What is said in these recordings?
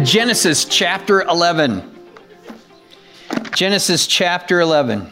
Genesis chapter 11. Genesis chapter 11.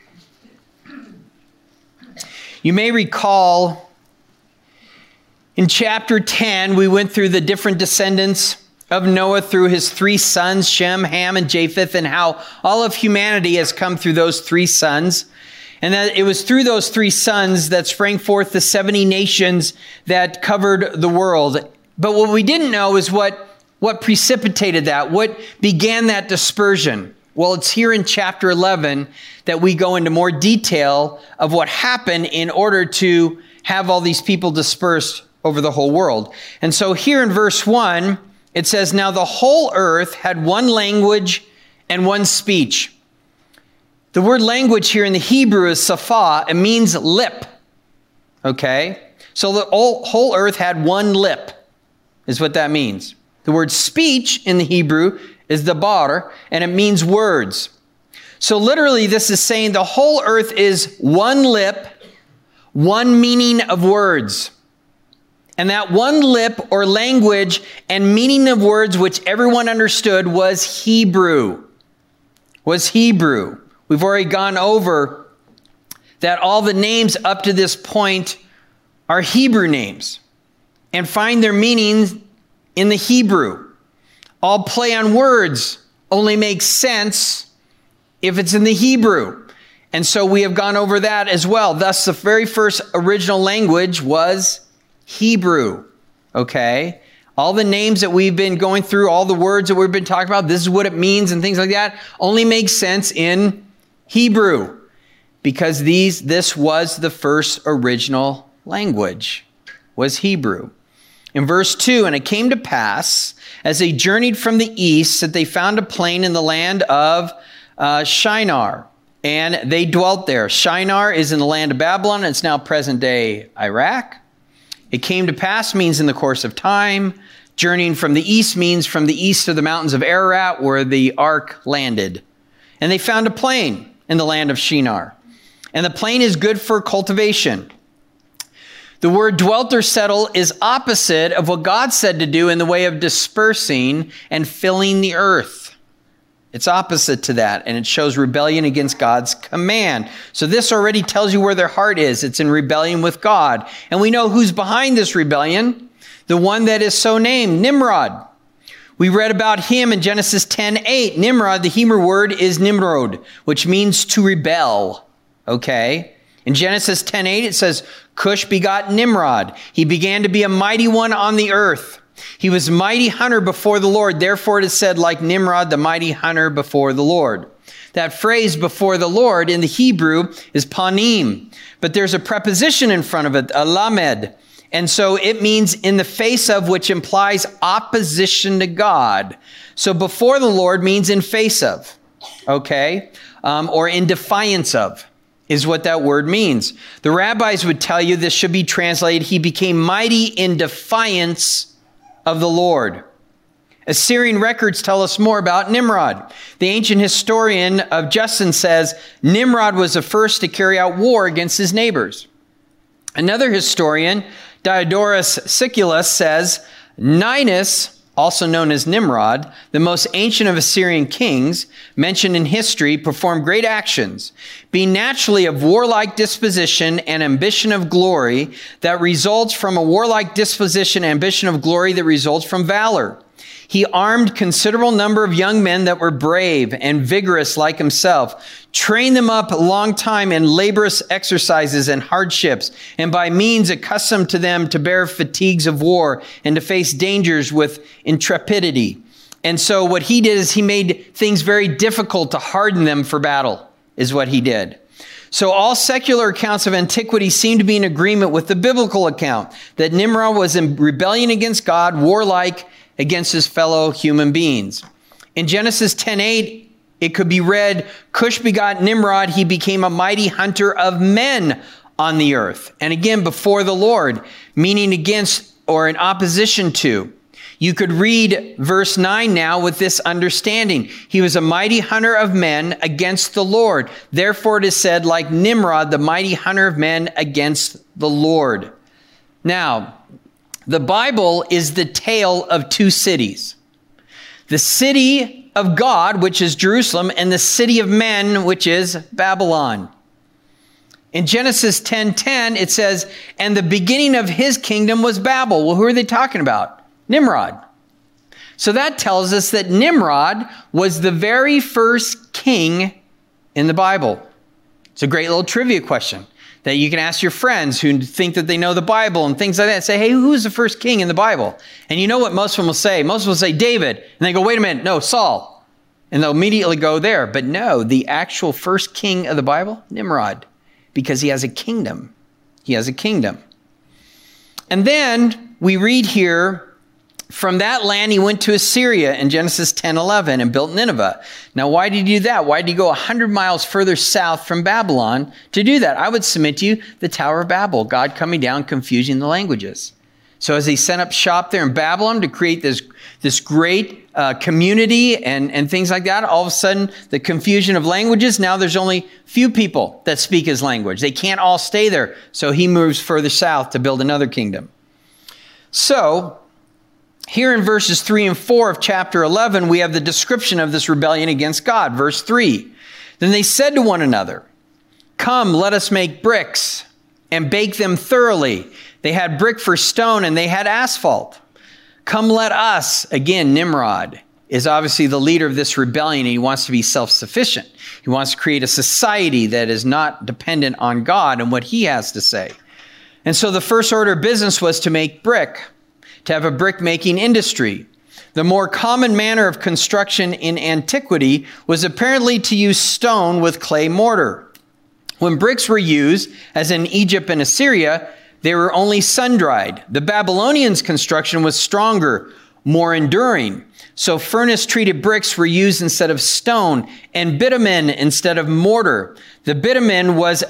You may recall in chapter 10, we went through the different descendants of Noah through his three sons, Shem, Ham, and Japheth, and how all of humanity has come through those three sons. And that it was through those three sons that sprang forth the 70 nations that covered the world. But what we didn't know is what precipitated that, what began that dispersion. Well, it's here in chapter 11 that we go into more detail of what happened in order to have all these people dispersed over the whole world. And so here in verse 1, it says, "Now the whole earth had one language and one speech." The word language here in the Hebrew is safa. It means lip. Okay? So the whole earth had one lip, is what that means. The word speech in the Hebrew is dabar, and it means words. So literally this is saying the whole earth is one lip, one meaning of words. And that one lip or language and meaning of words which everyone understood was Hebrew. We've already gone over that all the names up to this point are Hebrew names and find their meanings in the Hebrew. All play on words only makes sense if it's in the Hebrew. And so we have gone over that as well. Thus, the very first original language was Hebrew. Okay? All the names that we've been going through, all the words that we've been talking about, this is what it means and things like that, only makes sense in Hebrew. Because this was the first original language, was Hebrew. In verse 2, "And it came to pass, as they journeyed from the east, that they found a plain in the land of Shinar, and they dwelt there." Shinar is in the land of Babylon. It's now present-day Iraq. "It came to pass" means in the course of time. Journeying from the east means from the east of the mountains of Ararat, where the ark landed. "And they found a plain in the land of Shinar. And the plain is good for cultivation." The word dwelt or settle is opposite of what God said to do in the way of dispersing and filling the earth. It's opposite to that, and it shows rebellion against God's command. So this already tells you where their heart is. It's in rebellion with God. And we know who's behind this rebellion. The one that is so named, Nimrod. We read about him in Genesis 10:8. Nimrod, the Hebrew word is nimrod, which means to rebel. Okay? In Genesis 10:8, it says, "Cush begot Nimrod. He began to be a mighty one on the earth. He was a mighty hunter before the Lord. Therefore it is said, like Nimrod, the mighty hunter before the Lord." That phrase, before the Lord, in the Hebrew is panim. But there's a preposition in front of it, a lamed. And so it means in the face of, which implies opposition to God. So before the Lord means in face of. Okay? Or in defiance of, is what that word means. The rabbis would tell you this should be translated, "He became mighty in defiance of the Lord." Assyrian records tell us more about Nimrod. The ancient historian of Justin says Nimrod was the first to carry out war against his neighbors. Another historian, Diodorus Siculus, says Ninus, also known as Nimrod, the most ancient of Assyrian kings, mentioned in history, performed great actions, being naturally of warlike disposition and ambition of glory that results from a warlike disposition, ambition of glory that results from valor. He armed considerable number of young men that were brave and vigorous like himself, trained them up a long time in laborious exercises and hardships, and by means accustomed to them to bear fatigues of war and to face dangers with intrepidity. And so what he did is he made things very difficult to harden them for battle, is what he did. So all secular accounts of antiquity seem to be in agreement with the biblical account that Nimrod was in rebellion against God, warlike against his fellow human beings. In Genesis 10:8, it could be read, "Cush begot Nimrod. He became a mighty hunter of men on the earth." And again, before the Lord, meaning against or in opposition to. You could read verse 9 now with this understanding. He was a mighty hunter of men against the Lord. Therefore it is said, like Nimrod, the mighty hunter of men against the Lord. Now, the Bible is the tale of two cities. the city of God, which is Jerusalem, and the city of men, which is Babylon. In Genesis 10:10, it says, and the beginning of his kingdom was Babel. Well, who are they talking about? Nimrod. So that tells us that Nimrod was the very first king in the Bible. It's a great little trivia question that you can ask your friends who think that they know the Bible and things like that. Say, hey, who was the first king in the Bible? And you know what most of them will say? Most of them will say David. And they go, wait a minute, no, Saul. And they'll immediately go there. But no, the actual first king of the Bible, Nimrod, because he has a kingdom. He has a kingdom. And then we read here, from that land, he went to Assyria in Genesis 10:11 and built Nineveh. Now, why did he do that? Why did he go 100 miles further south from Babylon to do that? I would submit to you the Tower of Babel, God coming down, confusing the languages. So as he set up shop there in Babylon to create this great community and things like that, all of a sudden, the confusion of languages, now there's only few people that speak his language. They can't all stay there. So he moves further south to build another kingdom. So, here in verses 3 and 4 of chapter 11, we have the description of this rebellion against God. Verse 3, then they said to one another, come, let us make bricks and bake them thoroughly. They had brick for stone and they had asphalt. Come, let us, again, Nimrod is obviously the leader of this rebellion. And he wants to be self-sufficient. He wants to create a society that is not dependent on God and what he has to say. And so the first order of business was to make brick, to have a brick-making industry. The more common manner of construction in antiquity was apparently to use stone with clay mortar. When bricks were used, as in Egypt and Assyria, they were only sun-dried. The Babylonians' construction was stronger, more enduring. So furnace-treated bricks were used instead of stone, and bitumen instead of mortar. The bitumen was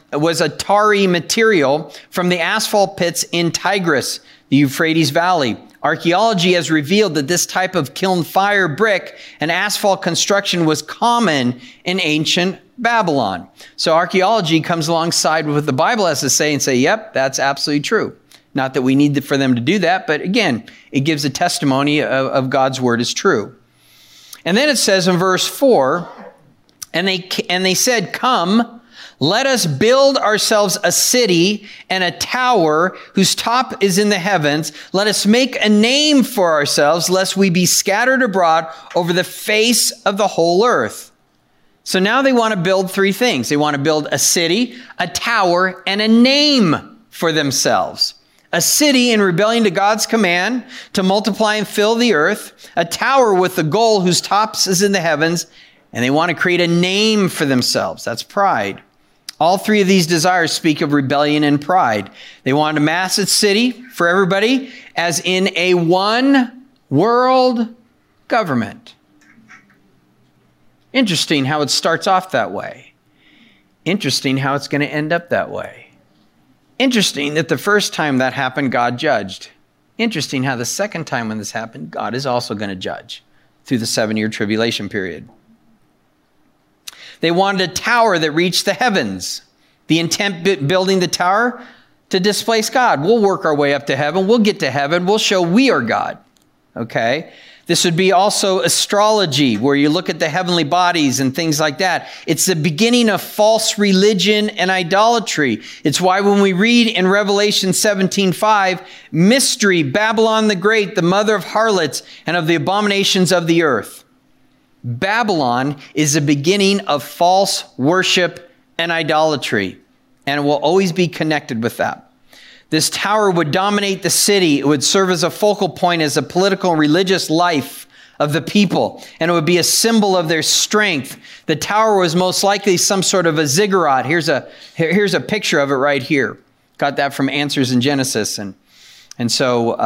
a tarry material from the asphalt pits in Tigris, the Euphrates Valley. Archaeology has revealed that this type of kiln fire brick and asphalt construction was common in ancient Babylon. So archaeology comes alongside with what the Bible has to say and say, yep, that's absolutely true. Not that we need for them to do that, but again, it gives a testimony of God's word is true. And then it says in verse 4, and they said, come, let us build ourselves a city and a tower whose top is in the heavens. Let us make a name for ourselves, lest we be scattered abroad over the face of the whole earth. So now they want to build three things. They want to build a city, a tower, and a name for themselves. A city in rebellion to God's command to multiply and fill the earth. A tower with the goal whose tops is in the heavens. And they want to create a name for themselves. That's pride. All three of these desires speak of rebellion and pride. They wanted a massive city for everybody, as in a one world government. Interesting how it starts off that way. Interesting how it's going to end up that way. Interesting that the first time that happened, God judged. Interesting how the second time when this happened, God is also going to judge through the 7-year tribulation period. They wanted a tower that reached the heavens. The intent building the tower to displace God. We'll work our way up to heaven. We'll get to heaven. We'll show we are God. Okay? This would be also astrology, where you look at the heavenly bodies and things like that. It's the beginning of false religion and idolatry. It's why when we read in Revelation 17:5, mystery, Babylon the Great, the mother of harlots and of the abominations of the earth. Babylon is the beginning of false worship and idolatry, and it will always be connected with that. This tower would dominate the city. It would serve as a focal point as a political and religious life of the people, and it would be a symbol of their strength. The tower was most likely some sort of a ziggurat. Here's a picture of it right here. Got that from Answers in Genesis. And so,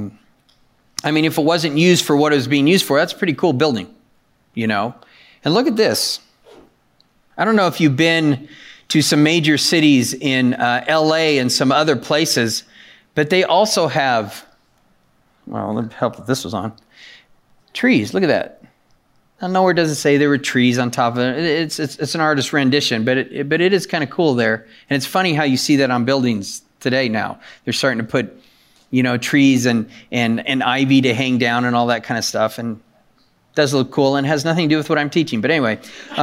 I mean, if it wasn't used for what it was being used for, that's a pretty cool building. You know, and look at this. I don't know if you've been to some major cities in LA and some other places, but they also have, well, let me help if this was on, trees. Look at that. Now, nowhere does it say there were trees on top of it. It's an artist's rendition, but it is kind of cool there. And it's funny how you see that on buildings today now. They're starting to put, you know, trees and ivy to hang down and all that kind of stuff. And Does look cool and has nothing to do with what I'm teaching. But anyway.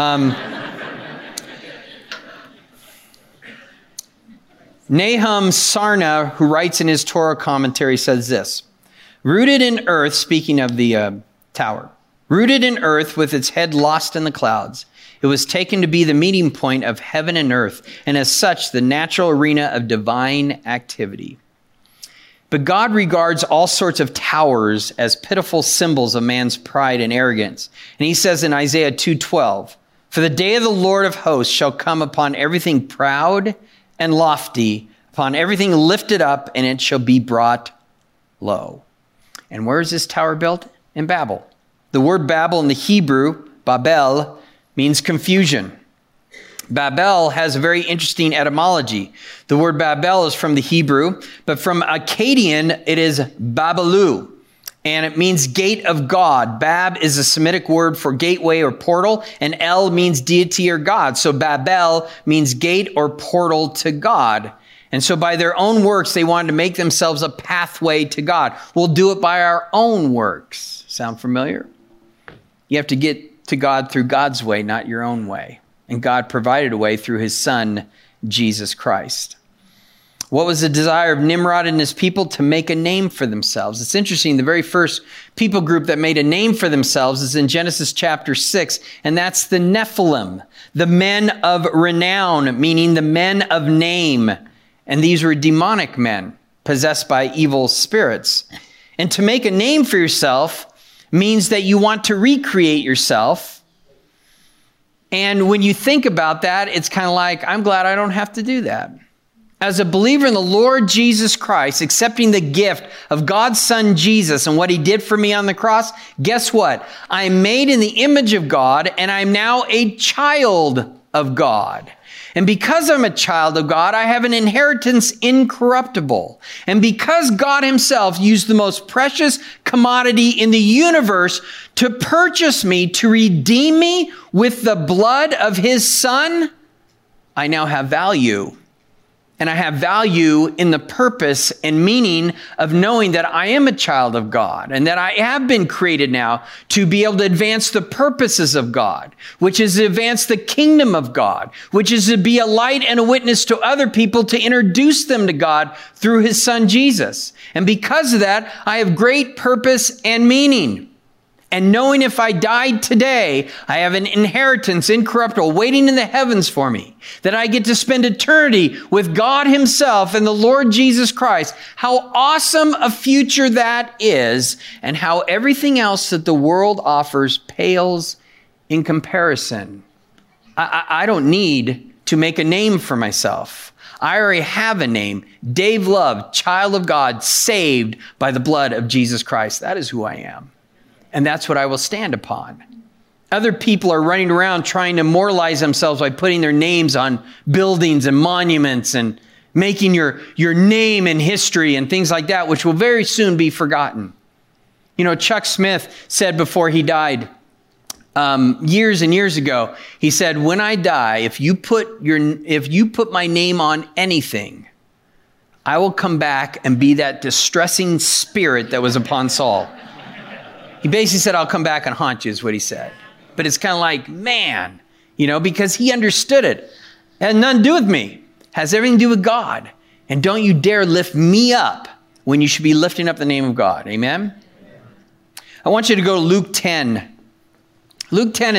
Nahum Sarna, who writes in his Torah commentary, says this: rooted in earth, speaking of the tower, rooted in earth with its head lost in the clouds, it was taken to be the meeting point of heaven and earth, and as such, the natural arena of divine activity. But God regards all sorts of towers as pitiful symbols of man's pride and arrogance. And he says in Isaiah 2:12, for the day of the Lord of hosts shall come upon everything proud and lofty, upon everything lifted up, and it shall be brought low. And where is this tower built? In Babel. The word Babel in the Hebrew, Babel, means confusion. Babel has a very interesting etymology. The word Babel is from the Hebrew, but from Akkadian, it is Babelu, and it means gate of God. Bab is a Semitic word for gateway or portal, and El means deity or God. So Babel means gate or portal to God. And so by their own works, they wanted to make themselves a pathway to God. We'll do it by our own works. Sound familiar? You have to get to God through God's way, not your own way. And God provided a way through his son, Jesus Christ. What was the desire of Nimrod and his people? To make a name for themselves. It's interesting, the very first people group that made a name for themselves is in Genesis chapter 6, and that's the Nephilim, the men of renown, meaning the men of name. And these were demonic men possessed by evil spirits. And to make a name for yourself means that you want to recreate yourself. And when you think about that, it's kind of like, I'm glad I don't have to do that. As a believer in the Lord Jesus Christ, accepting the gift of God's Son Jesus and what he did for me on the cross, guess what? I'm made in the image of God, and I'm now a child of God. And because I'm a child of God, I have an inheritance incorruptible. And because God himself used the most precious commodity in the universe to purchase me, to redeem me with the blood of his son, I now have value. And I have value in the purpose and meaning of knowing that I am a child of God and that I have been created now to be able to advance the purposes of God, which is to advance the kingdom of God, which is to be a light and a witness to other people, to introduce them to God through his son Jesus. And because of that, I have great purpose and meaning. And knowing if I died today, I have an inheritance incorruptible waiting in the heavens for me, that I get to spend eternity with God himself and the Lord Jesus Christ. How awesome a future that is, and how everything else that the world offers pales in comparison. I don't need to make a name for myself. I already have a name, Dave Love, child of God, saved by the blood of Jesus Christ. That is who I am. And that's what I will stand upon. Other people are running around trying to immortalize themselves by putting their names on buildings and monuments and making your name in history and things like that, which will very soon be forgotten. You know, Chuck Smith said before he died, years and years ago, he said, when I die, if you put my name on anything, I will come back and be that distressing spirit that was upon Saul. He basically said, I'll come back and haunt you, is what he said. But it's kind of like, man, you know, because he understood it. It had nothing to do with me. It has everything to do with God. And don't you dare lift me up when you should be lifting up the name of God. Amen? I want you to go to Luke 10. Luke 10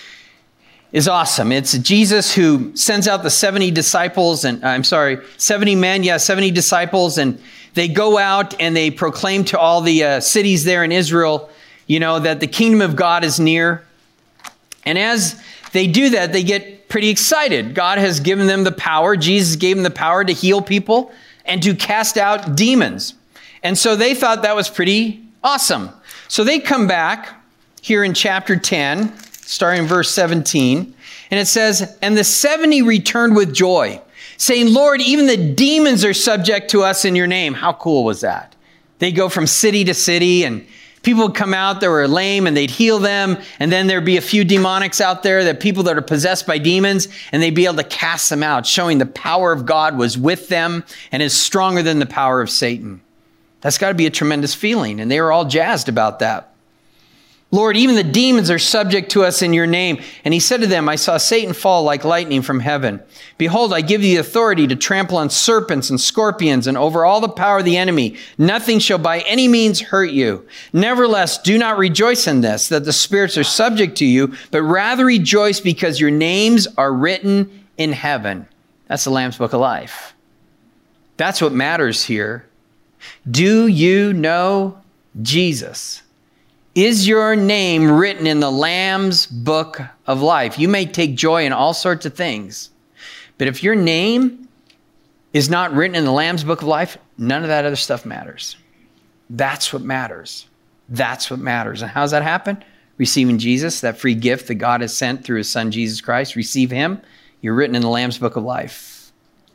is awesome. It's Jesus who sends out the 70 disciples, 70 men, 70 disciples, and they go out and they proclaim to all the cities there in Israel, you know, that the kingdom of God is near. And as they do that, they get pretty excited. God has given them the power. Jesus gave them the power to heal people and to cast out demons. And so they thought that was pretty awesome. So they come back here in chapter 10, starting in verse 17. And it says, and the 70 returned with joy, saying, Lord, even the demons are subject to us in your name. How cool was that? They go from city to city, and people would come out that were lame and they'd heal them. And then there'd be a few demonics out there, that people that are possessed by demons, and they'd be able to cast them out, showing the power of God was with them and is stronger than the power of Satan. That's got to be a tremendous feeling. And they were all jazzed about that. Lord, even the demons are subject to us in your name. And he said to them, I saw Satan fall like lightning from heaven. Behold, I give you the authority to trample on serpents and scorpions and over all the power of the enemy. Nothing shall by any means hurt you. Nevertheless, do not rejoice in this, that the spirits are subject to you, but rather rejoice because your names are written in heaven. That's the Lamb's Book of Life. That's what matters here. Do you know Jesus? Is your name written in the Lamb's Book of Life? You may take joy in all sorts of things, but if your name is not written in the Lamb's Book of Life, none of that other stuff matters. That's what matters. That's what matters. And how does that happen? Receiving Jesus, that free gift that God has sent through his son, Jesus Christ. Receive him. You're written in the Lamb's Book of Life.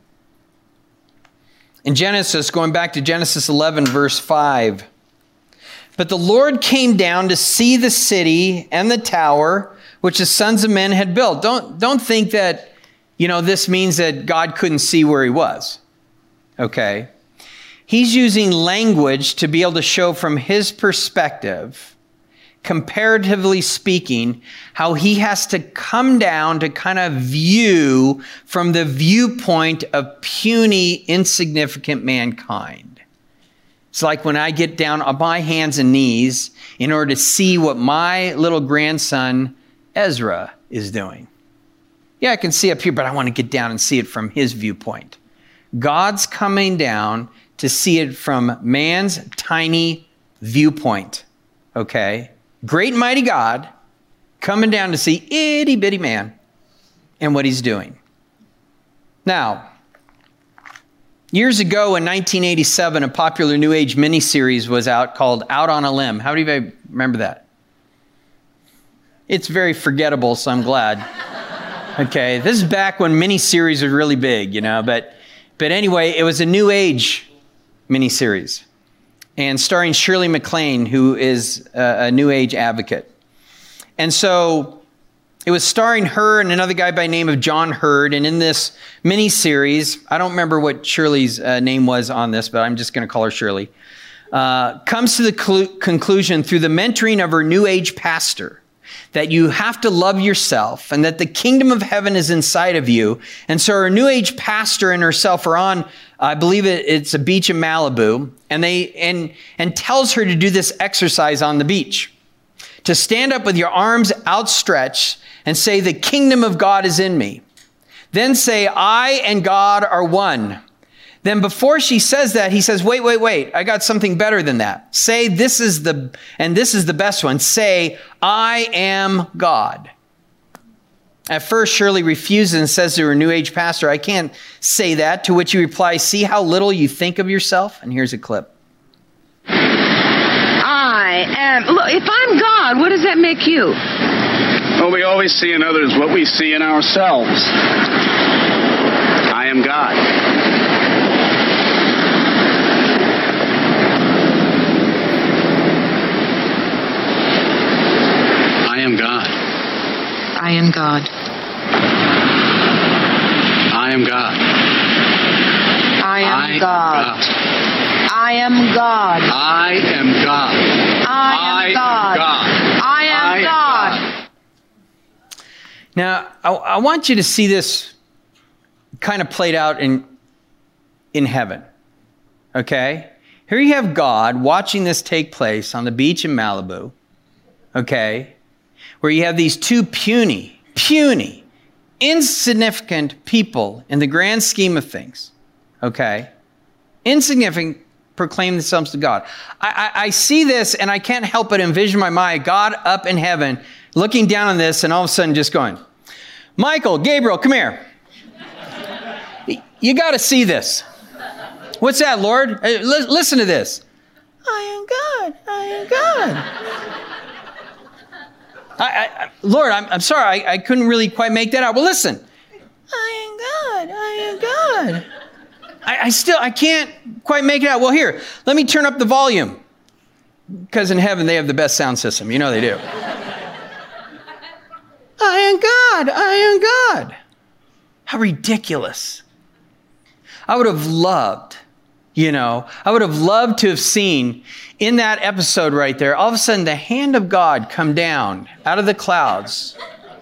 In Genesis, going back to Genesis 11, verse 5, but the Lord came down to see the city and the tower which the sons of men had built. Don't think that, this means that God couldn't see where he was. Okay? He's using language to be able to show from his perspective, comparatively speaking, how he has to come down to kind of view from the viewpoint of puny, insignificant mankind. It's like when I get down on my hands and knees in order to see what my little grandson, Ezra, is doing. Yeah, I can see up here, but I want to get down and see it from his viewpoint. God's coming down to see it from man's tiny viewpoint. Okay? Great and mighty God coming down to see itty bitty man and what he's doing. Now, years ago in 1987, a popular New Age miniseries was out called Out on a Limb. How many of you remember that? It's very forgettable, so I'm glad. Okay, this is back when miniseries were really big, but anyway, it was a New Age miniseries and starring Shirley MacLaine, who is a New Age advocate. And so it was starring her and another guy by the name of John Hurd. And in this mini-series, I don't remember what Shirley's name was on this, but I'm just going to call her Shirley, comes to the conclusion through the mentoring of her New Age pastor that you have to love yourself and that the kingdom of heaven is inside of you. And so her New Age pastor and herself are on, I believe it's a beach in Malibu, and tells her to do this exercise on the beach. To stand up with your arms outstretched and say, the kingdom of God is in me. Then say, I and God are one. Then before she says that, he says, wait, I got something better than that. Say, this is the best one. Say, I am God. At first, Shirley refuses and says to her New Age pastor, I can't say that. To which he replies, see how little you think of yourself? And here's a clip. I am. Look, if I'm God, what does that make you? Well, we always see in others what we see in ourselves. I am God. I am God. I am God. I am God. I am God. I am God. I am God. I am God. I am God. Now, I want you to see this kind of played out in heaven. Okay? Here you have God watching this take place on the beach in Malibu. Okay? Where you have these two puny, insignificant people in the grand scheme of things. Okay? Insignificant, proclaim themselves to God. I see this and I can't help but envision in my mind God up in heaven looking down on this and all of a sudden just going, Michael, Gabriel, come here. You got to see this. What's that, Lord? Listen to this. I am God. I am God. Lord, I'm sorry. I couldn't really quite make that out. Well, listen. I am God. I am God. I can't quite make it out. Well, here, let me turn up the volume. Because in heaven, they have the best sound system. You know they do. I am God. I am God. How ridiculous. I would have loved You know, I would have loved to have seen in that episode right there, all of a sudden the hand of God come down out of the clouds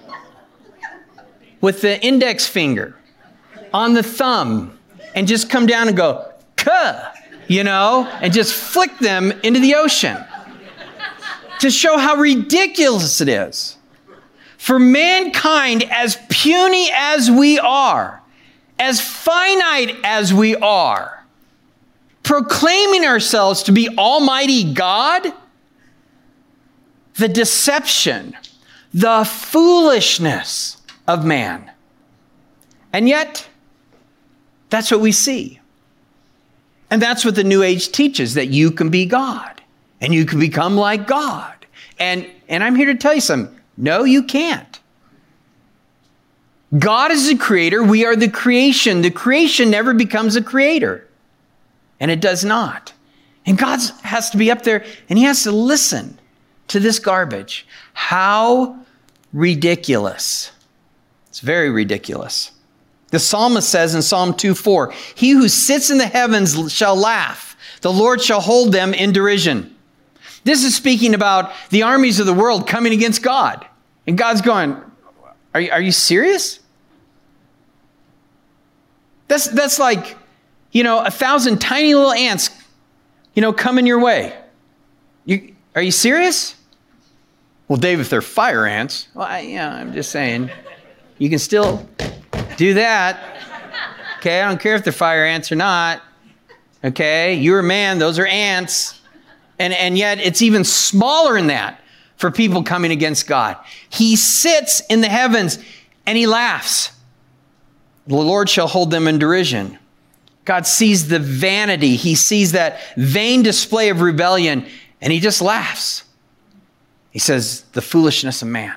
with the index finger on the thumb and just come down and go, "Kuh," you know, and just flick them into the ocean to show how ridiculous it is for mankind, as puny as we are, as finite as we are, proclaiming ourselves to be Almighty God. The deception, the foolishness of man. And yet, that's what we see. And that's what the New Age teaches, that you can be God and you can become like God. And I'm here to tell you something. No, you can't. God is the creator. We are the creation. The creation never becomes a creator. And it does not. And God has to be up there and he has to listen to this garbage. How ridiculous. It's very ridiculous. The psalmist says in Psalm 2:4, "He who sits in the heavens shall laugh. The Lord shall hold them in derision." This is speaking about the armies of the world coming against God. And God's going, are you serious? That's like, 1,000 tiny little ants, coming your way. Are you serious? Well, Dave, if they're fire ants, well, I'm just saying, you can still do that. Okay, I don't care if they're fire ants or not. Okay, you're a man, those are ants. And yet it's even smaller than that for people coming against God. He sits in the heavens and he laughs. The Lord shall hold them in derision. God sees the vanity. He sees that vain display of rebellion and he just laughs. He says, the foolishness of man.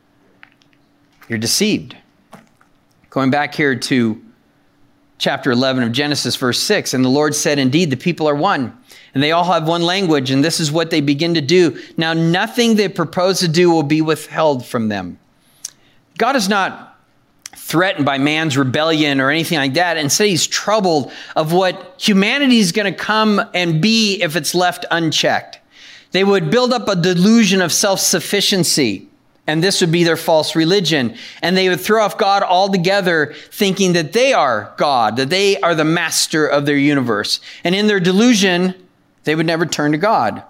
You're deceived. Going back here to chapter 11 of Genesis, verse 6, "And the Lord said, indeed, the people are one, and they all have one language, and this is what they begin to do. Now nothing they propose to do will be withheld from them." God is not threatened by man's rebellion or anything like that. Instead, he's troubled of what humanity is going to come and be if it's left unchecked. They would build up a delusion of self-sufficiency, and this would be their false religion. And they would throw off God altogether, thinking that they are God, that they are the master of their universe. And in their delusion, they would never turn to God.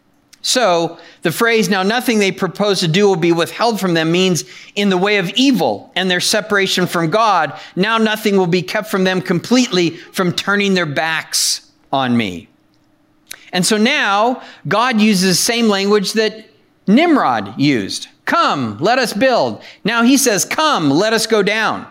So the phrase, "now nothing they propose to do will be withheld from them," means in the way of evil and their separation from God, now nothing will be kept from them completely from turning their backs on me. And so now God uses the same language that Nimrod used. "Come, let us build." Now he says, "Come, let us go down."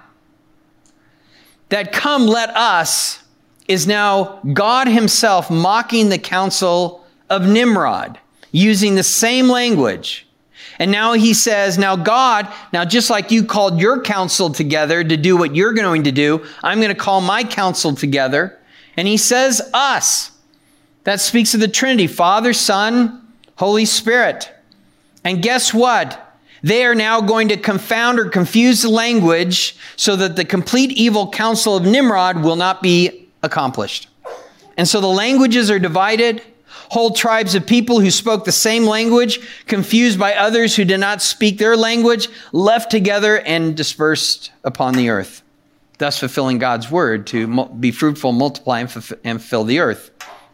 That "come, let us" is now God himself mocking the counsel of Nimrod, using the same language. And now he says, now God, just like you called your counsel together to do what you're going to do, I'm going to call my counsel together. And he says us. That speaks of the Trinity, Father, Son, Holy Spirit. And guess what? They are now going to confound or confuse the language so that the complete evil counsel of Nimrod will not be accomplished. And so the languages are divided. Whole tribes of people who spoke the same language, confused by others who did not speak their language, left together and dispersed upon the earth, thus fulfilling God's word to be fruitful, multiply, and fill the earth.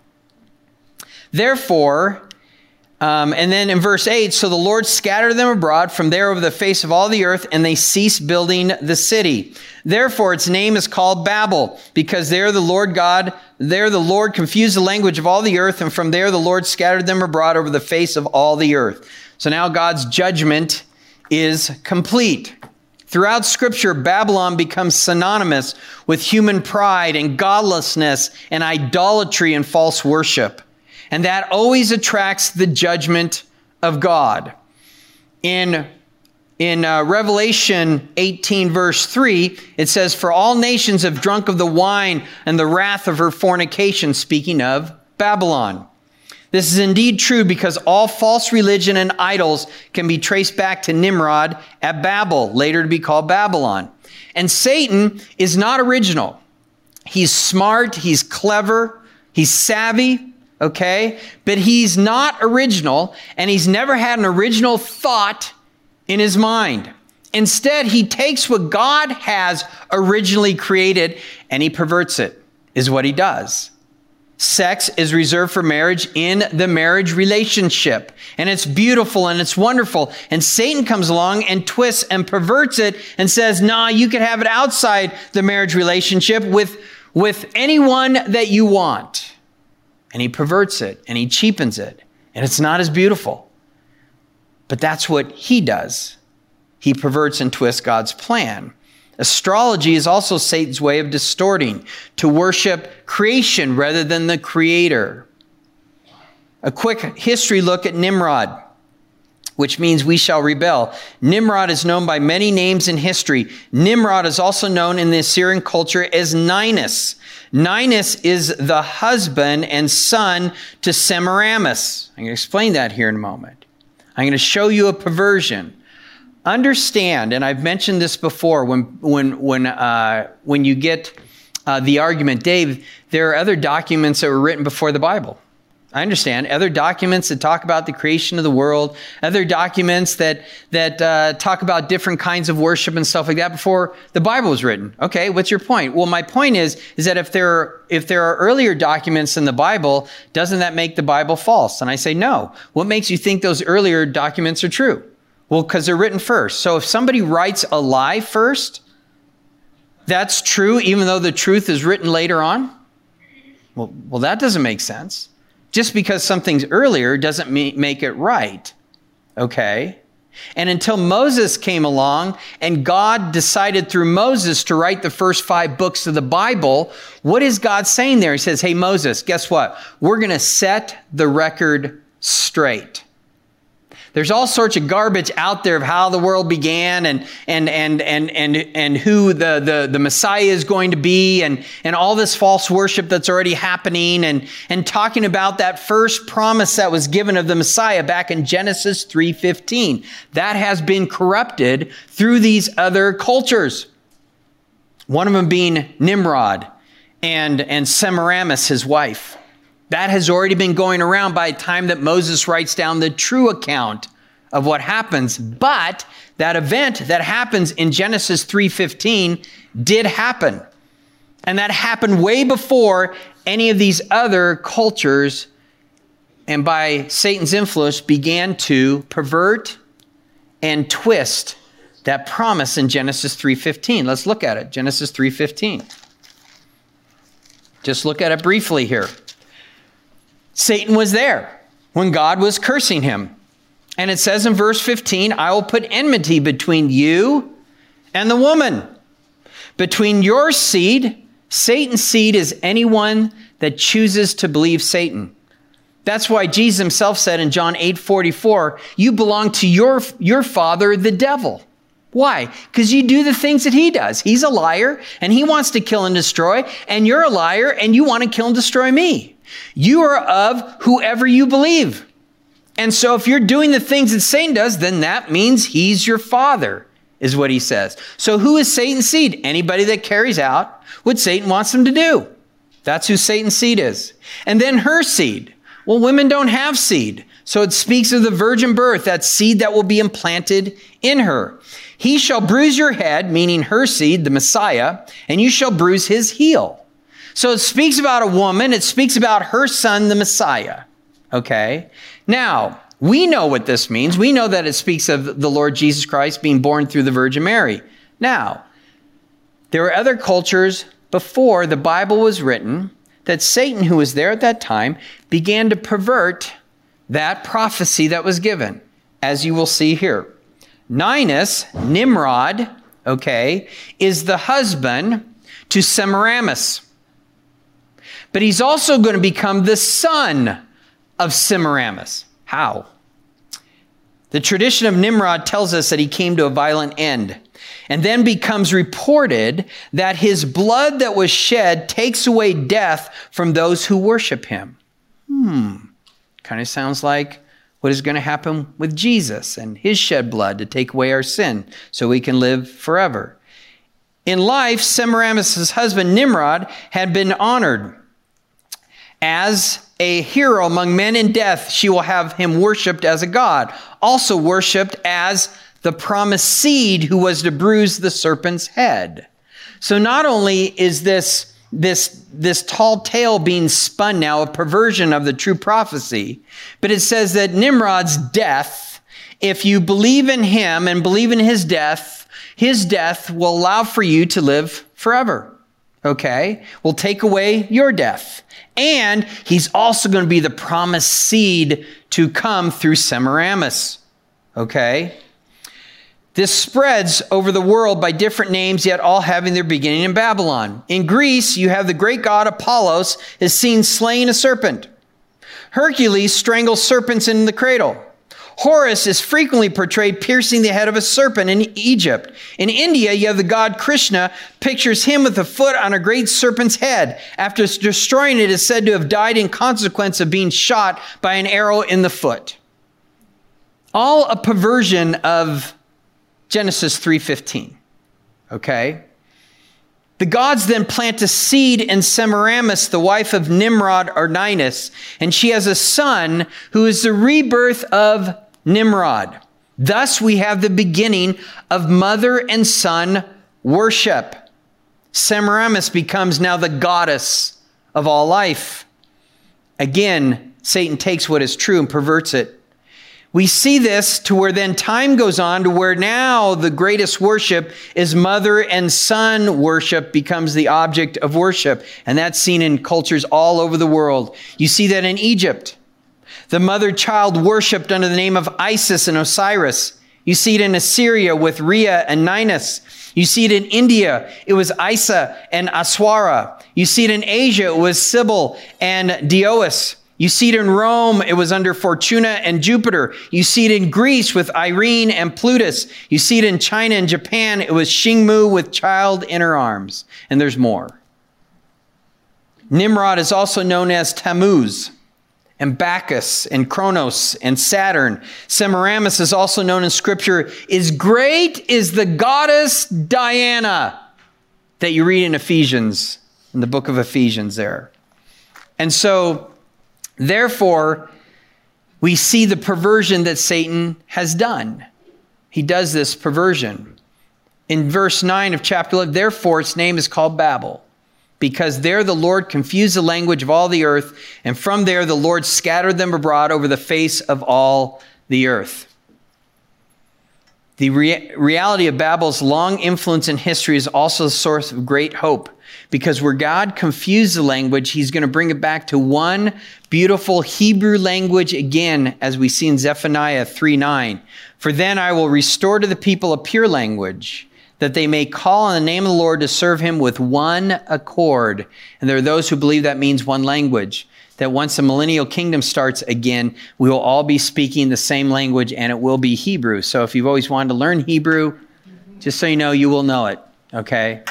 Therefore, and then in verse 8, "So the Lord scattered them abroad from there over the face of all the earth, and they ceased building the city. Therefore its name is called Babel, because there the Lord confused the language of all the earth, and from there the Lord scattered them abroad over the face of all the earth." So now God's judgment is complete. Throughout Scripture, Babylon becomes synonymous with human pride and godlessness and idolatry and false worship. And that always attracts the judgment of God. In Revelation 18, verse 3, it says, "For all nations have drunk of the wine and the wrath of her fornication," speaking of Babylon. This is indeed true because all false religion and idols can be traced back to Nimrod at Babel, later to be called Babylon. And Satan is not original. He's smart, he's clever, He's savvy, okay? But he's not original, and he's never had an original thought in his mind. Instead, he takes what God has originally created and he perverts it, is what he does. Sex is reserved for marriage in the marriage relationship. And it's beautiful and it's wonderful. And Satan comes along and twists and perverts it and says, nah, you can have it outside the marriage relationship with anyone that you want. And he perverts it and he cheapens it. And it's not as beautiful. But that's what he does. He perverts and twists God's plan. Astrology is also Satan's way of distorting, to worship creation rather than the creator. A quick history look at Nimrod, which means we shall rebel. Nimrod is known by many names in history. Nimrod is also known in the Assyrian culture as Ninus. Ninus is the husband and son to Semiramis. I'm going to explain that here in a moment. I'm going to show you a perversion. Understand, and I've mentioned this before, when you get the argument, Dave, there are other documents that were written before the Bible. I understand. Other documents that talk about the creation of the world, other documents that talk about different kinds of worship and stuff like that before the Bible was written. Okay, what's your point? Well, my point is that if there are earlier documents in the Bible, doesn't that make the Bible false? And I say no. What makes you think those earlier documents are true? Well, because they're written first. So if somebody writes a lie first, that's true even though the truth is written later on? Well, that doesn't make sense. Just because something's earlier doesn't make it right. Okay? And until Moses came along and God decided through Moses to write the first 5 books of the Bible, what is God saying there? He says, hey, Moses, guess what? We're going to set the record straight. There's all sorts of garbage out there of how the world began and who the Messiah is going to be and all this false worship that's already happening and talking about that first promise that was given of the Messiah back in Genesis 3:15. That has been corrupted through these other cultures. One of them being Nimrod and Semiramis, his wife. That has already been going around by the time that Moses writes down the true account of what happens. But that event that happens in Genesis 3:15 did happen. And that happened way before any of these other cultures, and by Satan's influence, began to pervert and twist that promise in Genesis 3:15. Let's look at it. Genesis 3:15. Just look at it briefly here. Satan was there when God was cursing him. And it says in verse 15, I will put enmity between you and the woman, between your seed. Satan's seed is anyone that chooses to believe Satan. That's why Jesus himself said in John 8:44, you belong to your father, the devil. Why? Because you do the things that he does. He's a liar and he wants to kill and destroy, and you're a liar and you want to kill and destroy me. You are of whoever you believe. And so if you're doing the things that Satan does, then that means he's your father, is what he says. So who is Satan's seed? Anybody that carries out what Satan wants them to do. That's who Satan's seed is. And then her seed. Well, women don't have seed. So it speaks of the virgin birth, that seed that will be implanted in her. He shall bruise your head, meaning her seed, the Messiah, and you shall bruise his heel. So it speaks about a woman. It speaks about her son, the Messiah. Okay? Now, we know what this means. We know that it speaks of the Lord Jesus Christ being born through the Virgin Mary. Now, there were other cultures before the Bible was written that Satan, who was there at that time, began to pervert that prophecy that was given, as you will see here. Ninus, Nimrod, okay, is the husband to Semiramis. But he's also going to become the son of Semiramis. How? The tradition of Nimrod tells us that he came to a violent end. And then becomes reported that his blood that was shed takes away death from those who worship him. Kind of sounds like what is going to happen with Jesus and his shed blood to take away our sin so we can live forever. In life, Semiramis' husband Nimrod had been honored As a hero among men in death, she will have him worshipped as a god, also worshipped as the promised seed who was to bruise the serpent's head. So not only is this tall tale being spun now, a perversion of the true prophecy, but it says that Nimrod's death, if you believe in him and believe in his death will allow for you to live forever. Okay? Will take away your death. And he's also going to be the promised seed to come through Semiramis. Okay? This spreads over the world by different names, yet all having their beginning in Babylon. In Greece, you have the great god Apollos is seen slaying a serpent. Hercules strangles serpents in the cradle. Horus is frequently portrayed piercing the head of a serpent in Egypt. In India, you have the god Krishna pictures him with a foot on a great serpent's head. After destroying it, is said to have died in consequence of being shot by an arrow in the foot. All a perversion of Genesis 3:15. Okay? The gods then plant a seed in Semiramis, the wife of Nimrod or Ninus, and she has a son who is the rebirth of Nimrod. Thus we have the beginning of mother and son worship. Semiramis becomes now the goddess of all life. Again, Satan takes what is true and perverts it. We see this to where then time goes on to where now the greatest worship is mother and son worship becomes the object of worship. And that's seen in cultures all over the world. You see that in Egypt. The mother-child worshipped under the name of Isis and Osiris. You see it in Assyria with Rhea and Ninus. You see it in India. It was Isa and Aswara. You see it in Asia. It was Sibyl and Diois. You see it in Rome, it was under Fortuna and Jupiter. You see it in Greece with Irene and Plutus. You see it in China and Japan, it was Xingmu with child in her arms. And there's more. Nimrod is also known as Tammuz, and Bacchus, and Kronos, and Saturn. Semiramis is also known in Scripture is great is the goddess Diana that you read in Ephesians, in the book of Ephesians there. And so, therefore, we see the perversion that Satan has done. He does this perversion. In verse 9 of chapter 11, therefore its name is called Babel, because there the Lord confused the language of all the earth, and from there the Lord scattered them abroad over the face of all the earth. The reality of Babel's long influence in history is also a source of great hope, because where God confused the language, he's going to bring it back to one beautiful Hebrew language again, as we see in Zephaniah 3:9. For then I will restore to the people a pure language, that they may call on the name of the Lord to serve him with one accord. And there are those who believe that means one language, that once the millennial kingdom starts again, we will all be speaking the same language, and it will be Hebrew. So if you've always wanted to learn Hebrew, just so you know, you will know it, okay?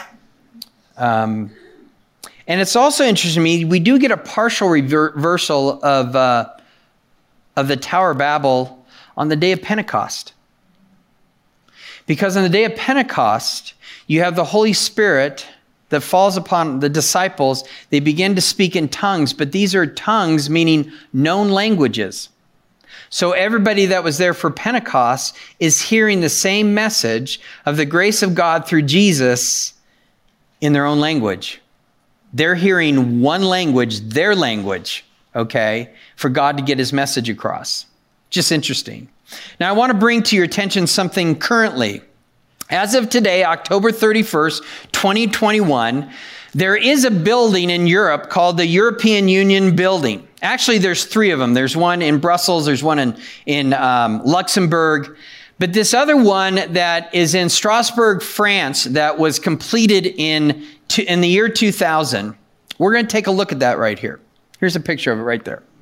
And it's also interesting to me, we do get a partial reversal of the Tower of Babel on the day of Pentecost. Because on the day of Pentecost, you have the Holy Spirit that falls upon the disciples. They begin to speak in tongues, but these are tongues meaning known languages. So everybody that was there for Pentecost is hearing the same message of the grace of God through Jesus in their own language. They're hearing one language, their language, okay, for God to get his message across. Just interesting. Now, I want to bring to your attention something currently. As of today, October 31st, 2021, there is a building in Europe called the European Union Building. Actually, there's three of them. There's one in Brussels, there's one in Luxembourg, but this other one that is in Strasbourg, France, that was completed in the year 2000. We're going to take a look at that right here. Here's a picture of it right there.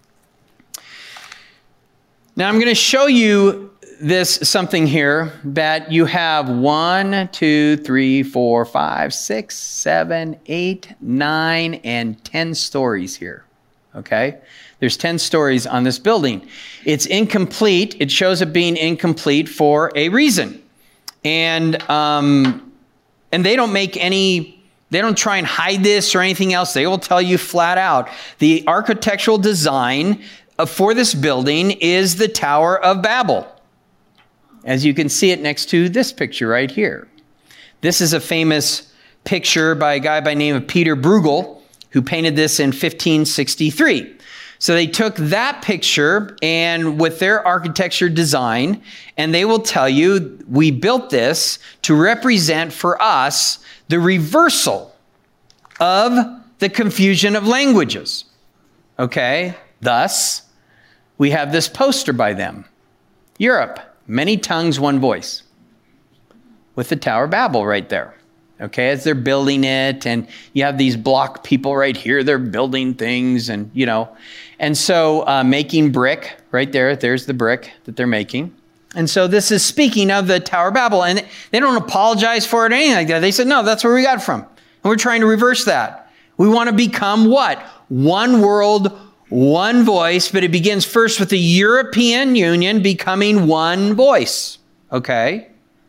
Now I'm going to show you something here that you have 1, 2, 3, 4, 5, 6, 7, 8, 9, and 10 stories here. Okay? There's 10 stories on this building. It's incomplete. It shows it being incomplete for a reason. And they don't make any try and hide this or anything else. They will tell you flat out. The architectural design for this building is the Tower of Babel. As you can see it next to this picture right here. This is a famous picture by a guy by the name of Peter Bruegel, who painted this in 1563. So they took that picture and with their architecture design, and they will tell you, we built this to represent for us the reversal of the confusion of languages. Okay? Thus, we have this poster by them. Europe, many tongues, one voice. With the Tower of Babel right there. Okay, as they're building it, and you have these block people right here, they're building things, and and so making brick right there. There's the brick that they're making. And so this is speaking of the Tower of Babel, and they don't apologize for it or anything like that. They said, no, that's where we got it from. And we're trying to reverse that. We want to become what? One world, one voice, but it begins first with the European Union becoming one voice. Okay?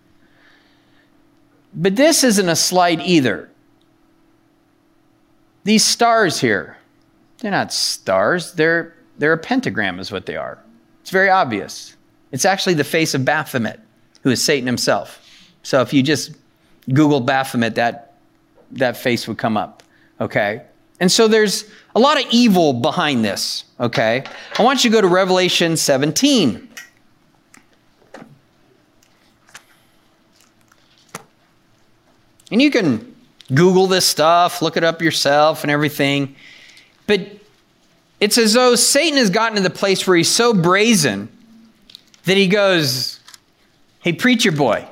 But this isn't a slight either. These stars here, they're not stars. They're a pentagram is what they are. It's very obvious. It's actually the face of Baphomet, who is Satan himself. So if you just Google Baphomet, that face would come up. Okay? And so there's a lot of evil behind this. Okay? I want you to go to Revelation 17. And you can Google this stuff, look it up yourself and everything. But it's as though Satan has gotten to the place where he's so brazen that he goes, hey, preacher boy,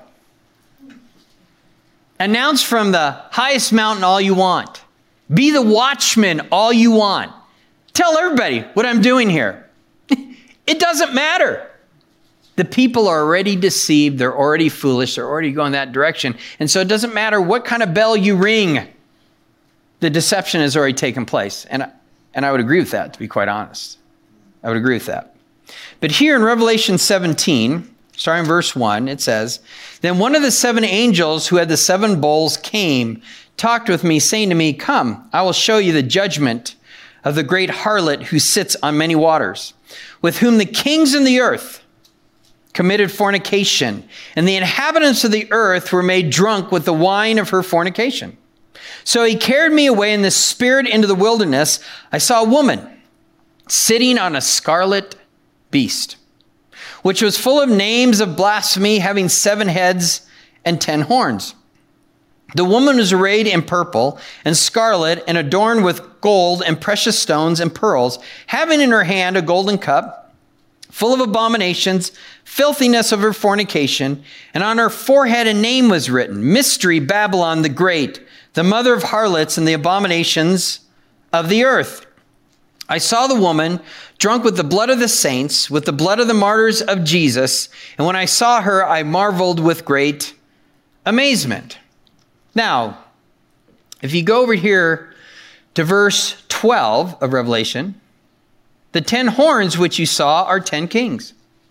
announce from the highest mountain all you want. Be the watchman all you want. Tell everybody what I'm doing here. It doesn't matter. The people are already deceived. They're already foolish. They're already going that direction. And so it doesn't matter what kind of bell you ring. The deception has already taken place. And I would agree with that, to be quite honest. I would agree with that. But here in Revelation 17, starting in verse 1, it says, then one of the 7 angels who had the 7 bowls came, talked with me, saying to me, come, I will show you the judgment of the great harlot who sits on many waters, with whom the kings in the earth committed fornication, and the inhabitants of the earth were made drunk with the wine of her fornication. So he carried me away in the spirit into the wilderness. I saw a woman sitting on a scarlet beast, which was full of names of blasphemy, having 7 heads and 10 horns. The woman was arrayed in purple and scarlet and adorned with gold and precious stones and pearls, having in her hand a golden cup full of abominations, filthiness of her fornication, and on her forehead a name was written, Mystery Babylon the Great, the mother of harlots and the abominations of the earth. I saw the woman drunk with the blood of the saints, with the blood of the martyrs of Jesus, and when I saw her, I marveled with great amazement. Now, if you go over here to verse 12 of Revelation, the 10 horns which you saw are 10 kings.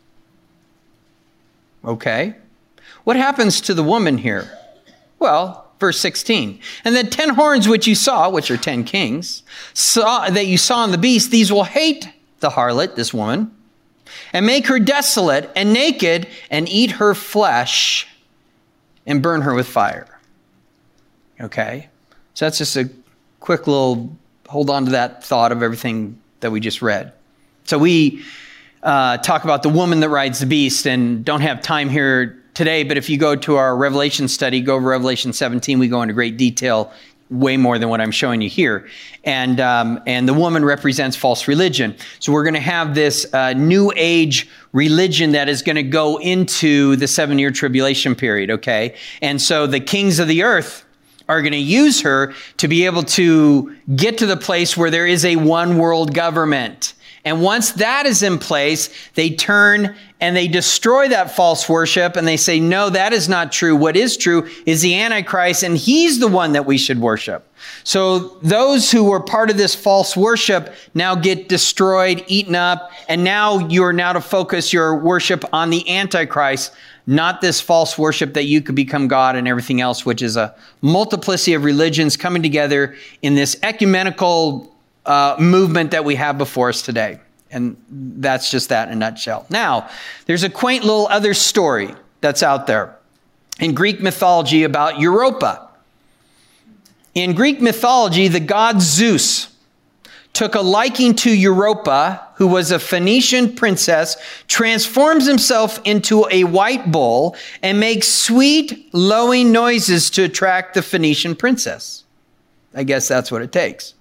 Okay. What happens to the woman here? Well, verse 16. And the 10 horns which you saw, which are 10 kings, that you saw in the beast, these will hate the harlot, this woman, and make her desolate and naked, and eat her flesh and burn her with fire. Okay. So that's just a quick little hold on to that thought of everything that we just read. So we talk about the woman that rides the beast, and don't have time here today, but if you go to our Revelation study, go over Revelation 17, we go into great detail, way more than what I'm showing you here. And the woman represents false religion. So we're going to have this new age religion that is going to go into the 7-year tribulation period, okay? And so the kings of the earth are going to use her to be able to get to the place where there is a one world government. And once that is in place, they turn and they destroy that false worship and they say, no, that is not true. What is true is the Antichrist, and he's the one that we should worship. So those who were part of this false worship now get destroyed, eaten up, and now you're now to focus your worship on the Antichrist, not this false worship that you could become God and everything else, which is a multiplicity of religions coming together in this ecumenical movement that we have before us today. And that's just that in a nutshell. Now, there's a quaint little other story that's out there in Greek mythology about Europa. In Greek mythology, the god Zeus took a liking to Europa, who was a Phoenician princess, transforms himself into a white bull, and makes sweet, lowing noises to attract the Phoenician princess. I guess that's what it takes.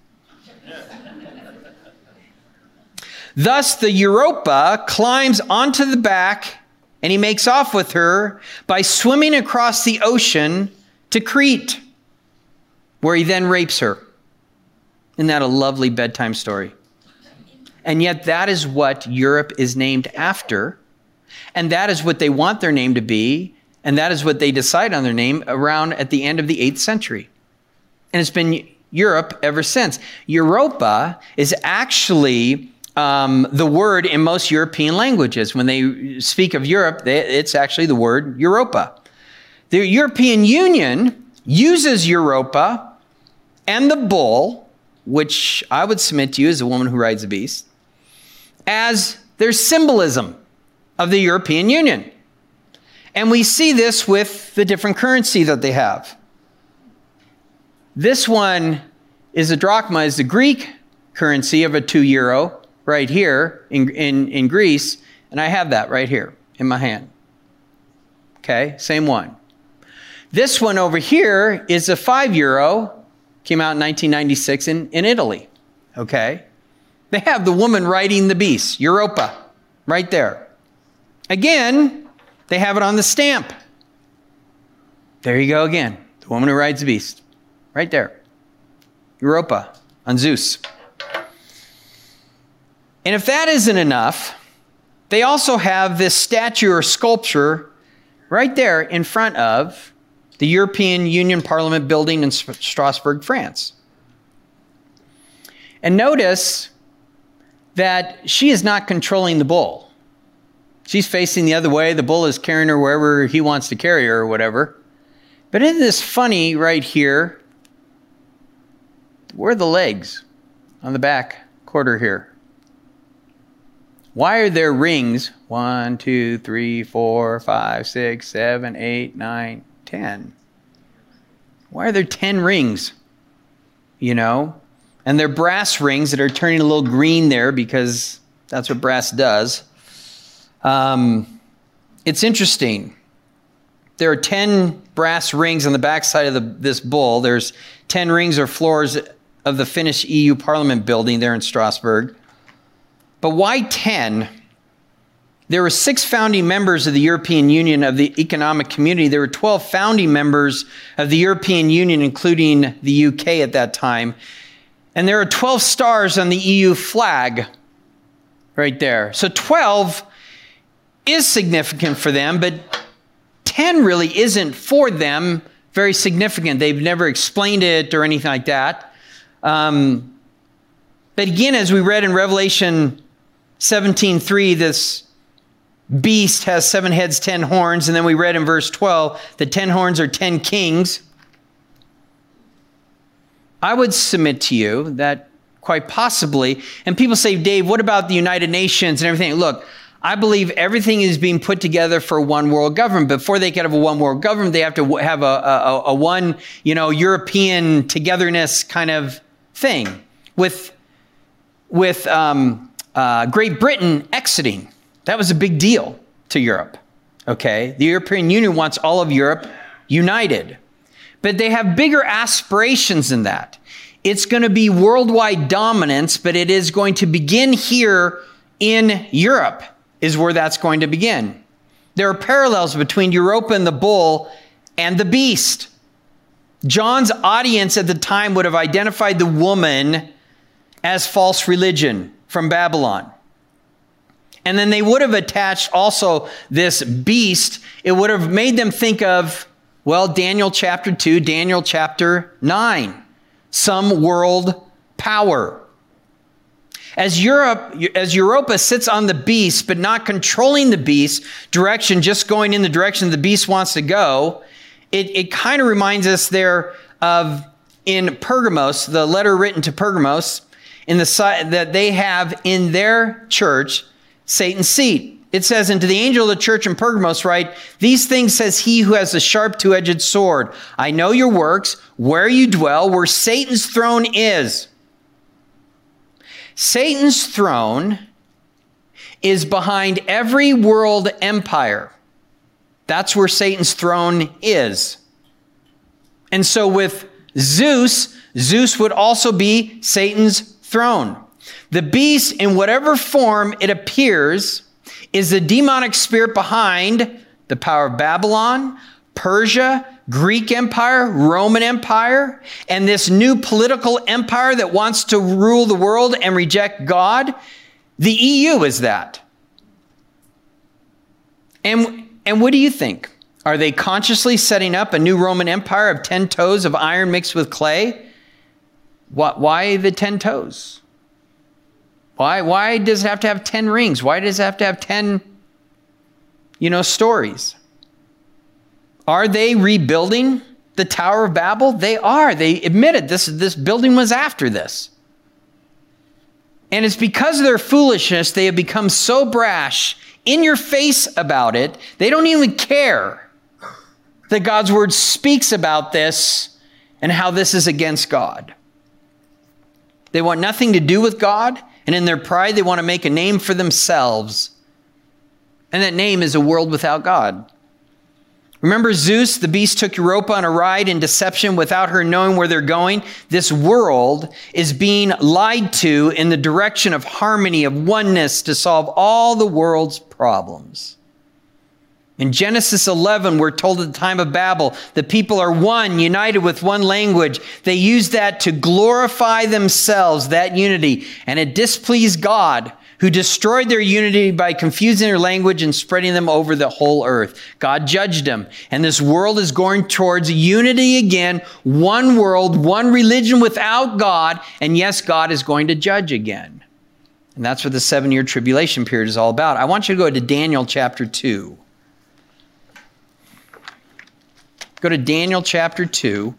Thus, the Europa climbs onto the back, and he makes off with her by swimming across the ocean to Crete, where he then rapes her. Isn't that a lovely bedtime story? And yet that is what Europe is named after. And that is what they want their name to be. And that is what they decide on their name around at the end of the 8th century. And it's been Europe ever since. Europa is actually the word in most European languages. When they speak of Europe, it's actually the word Europa. The European Union uses Europa and the bull, which I would submit to you as a woman who rides a beast, as their symbolism of the European Union. And we see this with the different currency that they have. This one is a drachma, is the Greek currency of a 2 euro right here in Greece. And I have that right here in my hand. Okay, same one. This one over here is a 5 euro, came out in 1996 in Italy. Okay, they have the woman riding the beast, Europa, right there. Again, they have it on the stamp. There you go again, the woman who rides the beast, right there. Europa on Zeus. And if that isn't enough, they also have this statue or sculpture right there in front of the European Union Parliament building in Strasbourg, France. And notice that she is not controlling the bull. She's facing the other way. The bull is carrying her wherever he wants to carry her or whatever. But isn't this funny right here? Where are the legs on the back quarter here? Why are there rings? 1, 2, 3, 4, 5, 6, 7, 8, 9, 10. Why are there 10 rings? You know? And they're brass rings that are turning a little green there because that's what brass does. It's interesting. There are 10 brass rings on the backside of this bull. There's 10 rings or floors of the Finnish EU Parliament building there in Strasbourg. But why 10? There were 6 founding members of the European Union of the Economic Community. There were 12 founding members of the European Union, including the UK at that time. And there are 12 stars on the EU flag right there. So 12 is significant for them, but 10 really isn't for them very significant. They've never explained it or anything like that. But again, as we read in Revelation 17:3, this beast has 7 heads, 10 horns. And then we read in verse 12, the 10 horns are 10 kings. I would submit to you that quite possibly, and people say, Dave, what about the United Nations and everything? Look, I believe everything is being put together for one world government. Before they can have a one world government, they have to have a one, European togetherness kind of thing. With Great Britain exiting, that was a big deal to Europe. Okay, the European Union wants all of Europe united, but they have bigger aspirations than that. It's going to be worldwide dominance, but it is going to begin here in Europe, is where that's going to begin. There are parallels between Europa and the bull and the beast. John's audience at the time would have identified the woman as false religion from Babylon. And then they would have attached also this beast. It would have made them think of, well, Daniel chapter 2, Daniel chapter 9, some world power. As Europa sits on the beast, but not controlling the beast's direction, just going in the direction the beast wants to go, it kind of reminds us there of in Pergamos, the letter written to Pergamos, that they have in their church Satan's seat. It says, and to the angel of the church in Pergamos write, these things says he who has a sharp two-edged sword. I know your works, where you dwell, where Satan's throne is. Satan's throne is behind every world empire. That's where Satan's throne is. And so with Zeus would also be Satan's throne. The beast, in whatever form it appears, is the demonic spirit behind the power of Babylon, Persia, Greek Empire, Roman Empire, and this new political empire that wants to rule the world and reject God. The EU is that. And what do you think? Are they consciously setting up a new Roman Empire of 10 toes of iron mixed with clay? Why the 10 toes? Why does it have to have 10 rings? Why does it have to have 10, stories? Are they rebuilding the Tower of Babel? They are. They admitted this building was after this. And it's because of their foolishness, they have become so brash, in your face about it, they don't even care that God's word speaks about this and how this is against God. They want nothing to do with God, and in their pride, they want to make a name for themselves. And that name is a world without God. Remember Zeus, the beast took Europa on a ride in deception without her knowing where they're going. This world is being lied to in the direction of harmony, of oneness to solve all the world's problems. In Genesis 11, we're told at the time of Babel, the people are one, united with one language. They used that to glorify themselves, that unity, and it displeased God, who destroyed their unity by confusing their language and spreading them over the whole earth. God judged them, and this world is going towards unity again, one world, one religion without God, and yes, God is going to judge again. And that's what the 7-year tribulation period is all about. I want you to go to Daniel chapter 2. Go to Daniel chapter 2.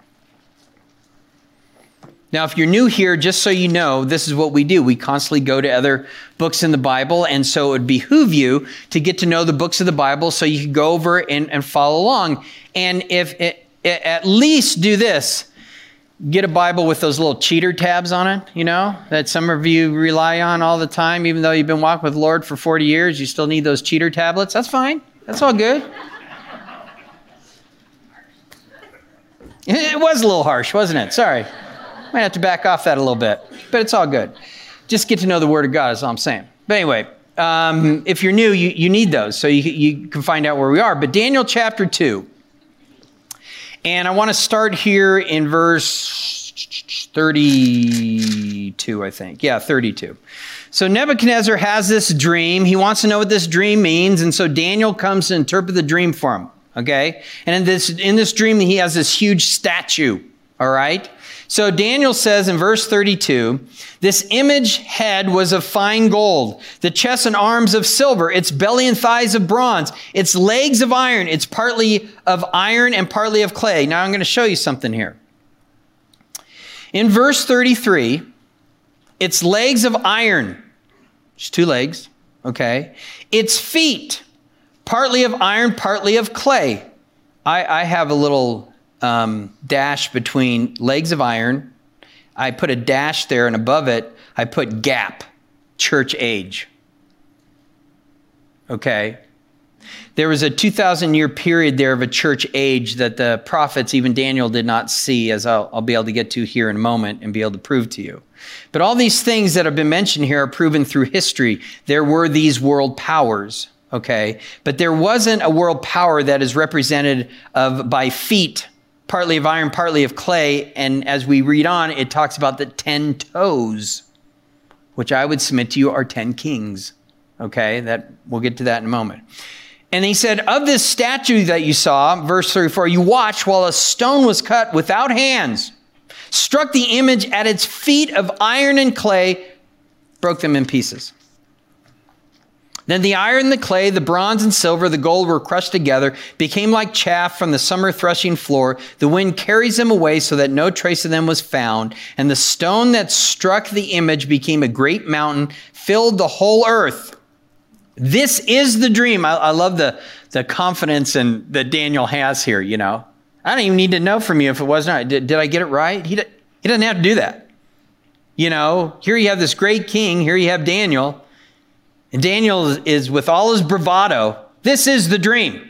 Now, if you're new here, just so you know, this is what we do. We constantly go to other books in the Bible, and so it would behoove you to get to know the books of the Bible so you can go over and follow along. And at least do this. Get a Bible with those little cheater tabs on it, that some of you rely on all the time. Even though you've been walking with the Lord for 40 years, you still need those cheater tablets. That's fine. That's all good. It was a little harsh, wasn't it? Sorry. Might have to back off that a little bit, but it's all good. Just get to know the Word of God is all I'm saying. But anyway, if you're new, you need those so you can find out where we are. But Daniel chapter 2. And I want to start here in verse 32, I think. Yeah, 32. So Nebuchadnezzar has this dream. He wants to know what this dream means. And so Daniel comes to interpret the dream for him. Okay? And in this dream, he has this huge statue. All right? So Daniel says in verse 32, this image head was of fine gold, the chest and arms of silver, its belly and thighs of bronze, its legs of iron, it's partly of iron and partly of clay. Now I'm going to show you something here. In verse 33, its legs of iron, just 2 legs, okay? Its feet, partly of iron, partly of clay. I have a little dash between legs of iron. I put a dash there, and above it, I put gap, church age. Okay? There was a 2,000-year period there of a church age that the prophets, even Daniel, did not see, as I'll be able to get to here in a moment and be able to prove to you. But all these things that have been mentioned here are proven through history. There were these world powers, okay? But there wasn't a world power that is represented by feet, partly of iron, partly of clay. And as we read on, it talks about the 10 toes, which I would submit to you are 10 kings. Okay, we'll get to that in a moment. And he said, of this statue that you saw, verse 34, you watched while a stone was cut without hands, struck the image at its feet of iron and clay, broke them in pieces. Then the iron, the clay, the bronze and silver, the gold were crushed together, became like chaff from the summer threshing floor. The wind carries them away so that no trace of them was found. And the stone that struck the image became a great mountain, filled the whole earth. This is the dream. I love the confidence that Daniel has here, you know. I don't even need to know from you if it was not. Did I get it right? He doesn't have to do that. You know, here you have this great king. Here you have Daniel. And Daniel is with all his bravado. This is the dream.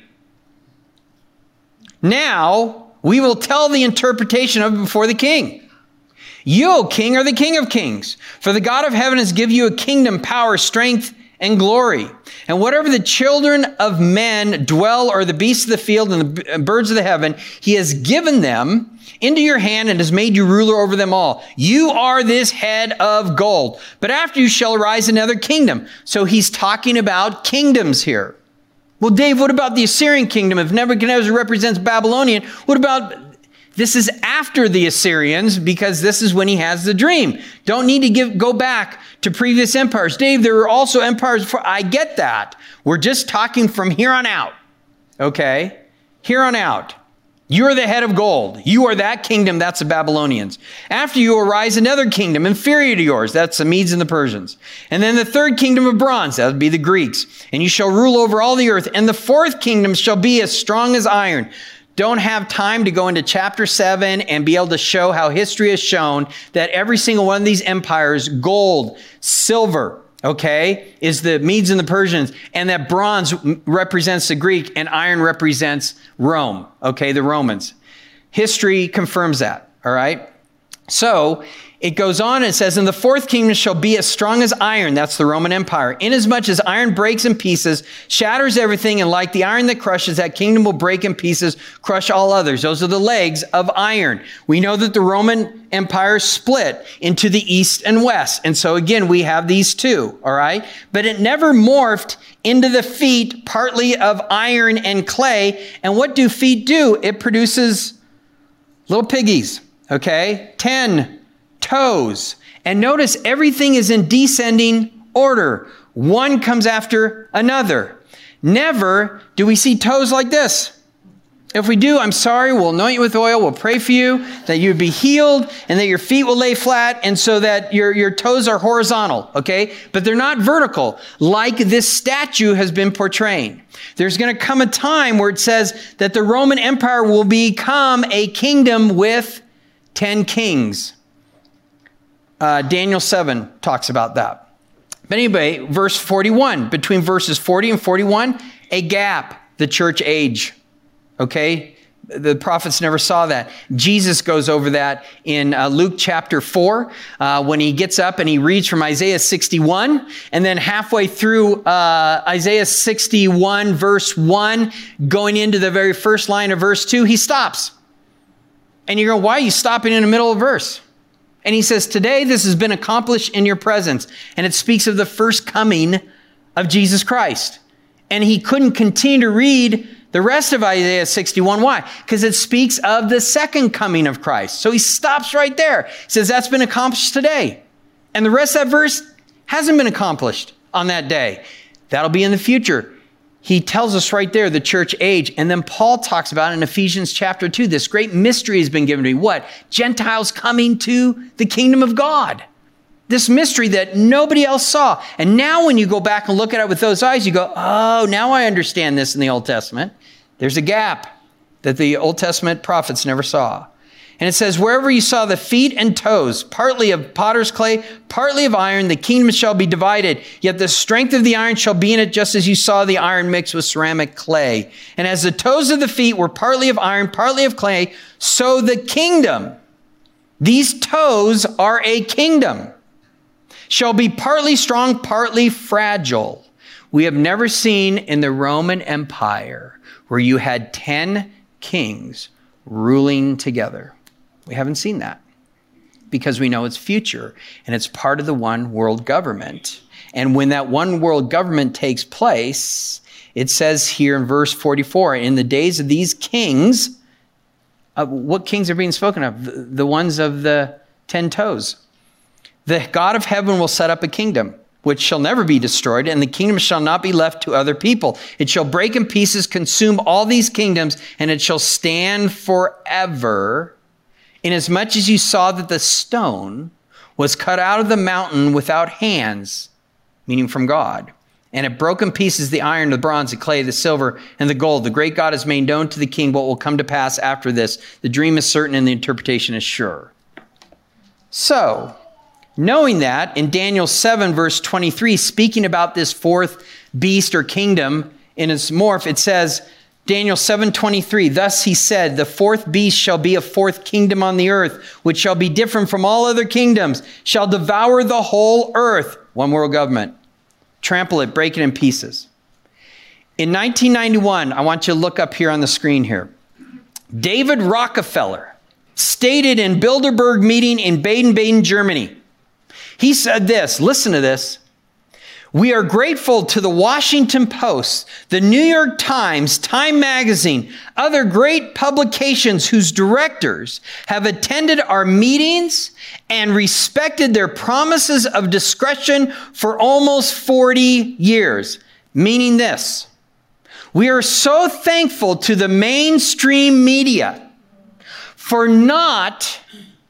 Now, we will tell the interpretation of it before the king. You, O king, are the king of kings. For the God of heaven has given you a kingdom, power, strength, and glory. And whatever the children of men dwell, or the beasts of the field and the birds of the heaven, he has given them into your hand and has made you ruler over them all. You are this head of gold. But after you shall arise another kingdom. So he's talking about kingdoms here. Well, Dave, what about the Assyrian kingdom? If Nebuchadnezzar represents Babylonian, what about... This is after the Assyrians, because this is when he has the dream. Don't need to go back to previous empires. Dave, there were also empires before. I get that. We're just talking from here on out. Okay? Here on out. You're the head of gold. You are that kingdom. That's the Babylonians. After you arise another kingdom inferior to yours. That's the Medes and the Persians. And then the third kingdom of bronze. That would be the Greeks. And you shall rule over all the earth. And the fourth kingdom shall be as strong as iron. Don't have time to go into chapter 7 and be able to show how history has shown that every single one of these empires, gold, silver, okay, is the Medes and the Persians, and that bronze represents the Greek and iron represents Rome, okay, the Romans. History confirms that, all right? So it goes on and says, and the fourth kingdom shall be as strong as iron. That's the Roman Empire. Inasmuch as iron breaks in pieces, shatters everything, and like the iron that crushes, that kingdom will break in pieces, crush all others. Those are the legs of iron. We know that the Roman Empire split into the east and west. And so again, we have these two, all right? But it never morphed into the feet, partly of iron and clay. And what do feet do? It produces little piggies, okay? 10 toes. And notice everything is in descending order. One comes after another. Never do we see toes like this. If we do, I'm sorry, we'll anoint you with oil, we'll pray for you, that you would be healed, and that your feet will lay flat, and so that your toes are horizontal, okay? But they're not vertical, like this statue has been portraying. There's going to come a time where it says that the Roman Empire will become a kingdom with 10 kings. Daniel 7 talks about that. But anyway, verse 41, between verses 40 and 41, a gap, the church age. Okay? The prophets never saw that. Jesus goes over that in Luke chapter 4 when he gets up and he reads from Isaiah 61. And then halfway through Isaiah 61 verse 1, going into the very first line of verse 2, he stops. And you're going, why are you stopping in the middle of a verse? And he says, today this has been accomplished in your presence. And it speaks of the first coming of Jesus Christ. And he couldn't continue to read the rest of Isaiah 61. Why? Because it speaks of the second coming of Christ. So he stops right there. He says, that's been accomplished today. And the rest of that verse hasn't been accomplished on that day. That'll be in the future. He tells us right there, the church age. And then Paul talks about in Ephesians chapter 2, this great mystery has been given to me. What? Gentiles coming to the kingdom of God. This mystery that nobody else saw. And now when you go back and look at it with those eyes, you go, oh, now I understand this in the Old Testament. There's a gap that the Old Testament prophets never saw. And it says, wherever you saw the feet and toes, partly of potter's clay, partly of iron, the kingdom shall be divided. Yet the strength of the iron shall be in it, just as you saw the iron mixed with ceramic clay. And as the toes of the feet were partly of iron, partly of clay, so the kingdom, these toes are a kingdom, shall be partly strong, partly fragile. We have never seen in the Roman Empire where you had 10 kings ruling together. We haven't seen that because we know it's future and it's part of the one world government. And when that one world government takes place, it says here in verse 44, in the days of these kings, what kings are being spoken of? The ones of the 10 toes. The God of heaven will set up a kingdom which shall never be destroyed, and the kingdom shall not be left to other people. It shall break in pieces, consume all these kingdoms, and it shall stand forever. Inasmuch as you saw that the stone was cut out of the mountain without hands, meaning from God, and it broke in pieces the iron, the bronze, the clay, the silver, and the gold. The great God has made known to the king what will come to pass after this. The dream is certain and the interpretation is sure. So, knowing that, in Daniel 7, verse 23, speaking about this fourth beast or kingdom in its morph, it says, Daniel 7:23, thus he said, the fourth beast shall be a fourth kingdom on the earth, which shall be different from all other kingdoms, shall devour the whole earth, one world government, trample it, break it in pieces. In 1991, I want you to look up here on the screen here. David Rockefeller stated in Bilderberg meeting in Baden-Baden, Germany. He said this, listen to this. We are grateful to the Washington Post, the New York Times, Time Magazine, other great publications whose directors have attended our meetings and respected their promises of discretion for almost 40 years. Meaning this, we are so thankful to the mainstream media for not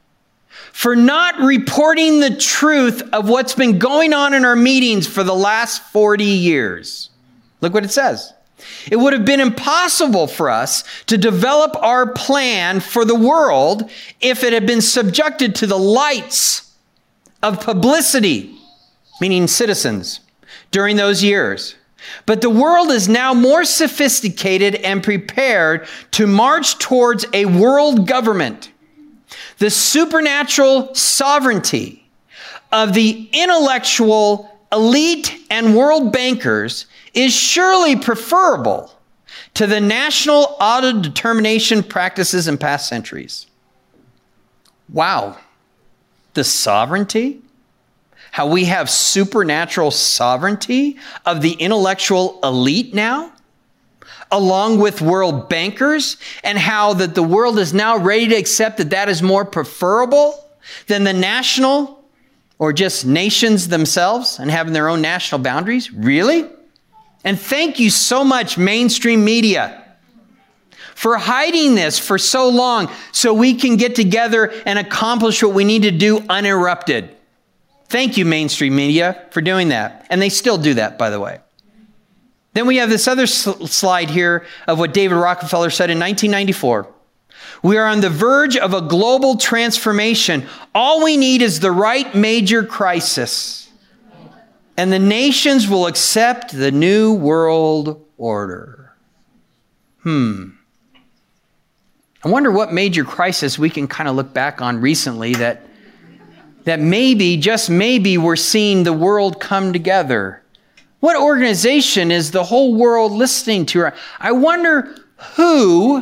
reporting the truth of what's been going on in our meetings for the last 40 years. Look what it says. It would have been impossible for us to develop our plan for the world if it had been subjected to the lights of publicity, meaning citizens, during those years. But the world is now more sophisticated and prepared to march towards a world government. The supernatural sovereignty of the intellectual elite and world bankers is surely preferable to the national auto-determination practices in past centuries. Wow. The sovereignty? How we have supernatural sovereignty of the intellectual elite now? Along with world bankers, and how that the world is now ready to accept that that is more preferable than the national or just nations themselves and having their own national boundaries? Really? And thank you so much, mainstream media, for hiding this for so long so we can get together and accomplish what we need to do uninterrupted. Thank you, mainstream media, for doing that. And they still do that, by the way. Then we have this other slide here of what David Rockefeller said in 1994. We are on the verge of a global transformation. All we need is the right major crisis, and the nations will accept the new world order. I wonder what major crisis we can kind of look back on recently that maybe, just maybe, we're seeing the world come together. What organization is the whole world listening to? I wonder who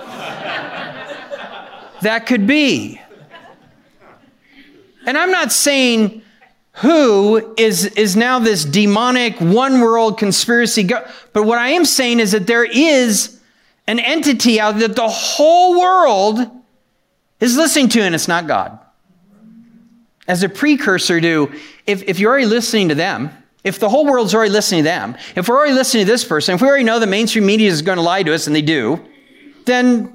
that could be. And I'm not saying who is now this demonic one world conspiracy. But what I am saying is that there is an entity out there that the whole world is listening to, and it's not God. As a precursor to, if you're already listening to them, if the whole world's already listening to them, if we're already listening to this person, if we already know the mainstream media is going to lie to us, and they do, then,